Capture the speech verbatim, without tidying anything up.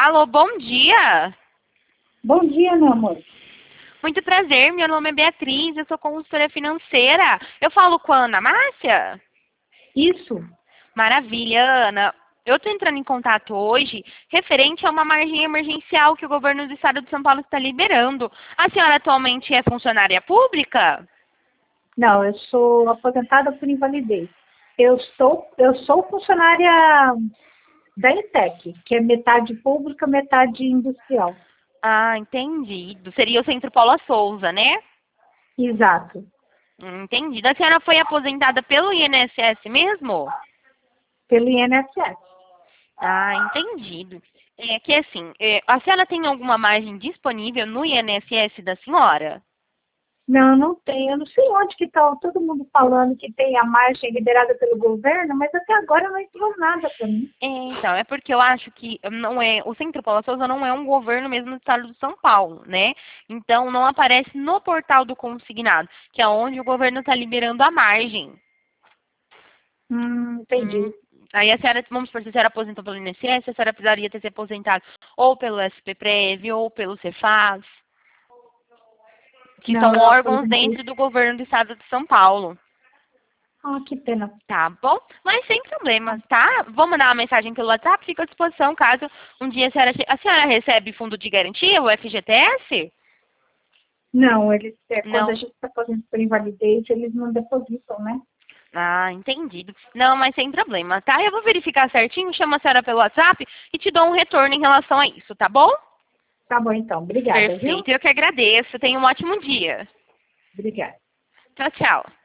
Alô, bom dia. Bom dia, meu amor. Muito prazer, meu nome é Beatriz, eu sou consultora financeira. Eu falo com a Ana Márcia? Isso. Maravilha, Ana. Eu estou entrando em contato hoje referente a uma margem emergencial que o governo do estado de São Paulo está liberando. A senhora atualmente é funcionária pública? Não, eu sou aposentada por invalidez. Eu sou, eu sou funcionária da Intec, que é metade pública, metade industrial. Ah, entendido. Seria o Centro Paula Souza, né? Exato. Entendido. A senhora foi aposentada pelo I N S S mesmo? Pelo I N S S. Ah, entendido. É que assim, é, a senhora tem alguma margem disponível no I N S S da senhora? Não, não tem. Eu não sei onde que está todo mundo falando que tem a margem liberada pelo governo, mas até agora não entrou nada para mim. É, então, é porque eu acho que não é, o Centro Paula Souza não é um governo mesmo do estado de São Paulo, né? Então não aparece no portal do consignado, que é onde o governo está liberando a margem. Hum, Hum, entendi. Aí a senhora, vamos supor, se a senhora aposentou pelo I N S S, a senhora precisaria ter se aposentado ou pelo S P Prev ou pelo Cefaz, que são Não, eu órgãos aposentei. dentro do governo do estado de São Paulo. Ah, que pena. Tá bom? Mas sem problemas, tá? Vou mandar uma mensagem pelo WhatsApp, fico à disposição caso um dia a senhora, che- a senhora recebe fundo de garantia, o F G T S? Não, eles, é, quando a Não. gente está aposentado por invalidez, eles não depositam, né? Ah, entendido. Não, mas sem problema, tá? Eu vou verificar certinho, chamo a senhora pelo WhatsApp e te dou um retorno em relação a isso, tá bom? Tá bom, então. Obrigada, viu? Perfeito, eu que agradeço. Tenha um ótimo dia. Obrigada. Tchau, tchau.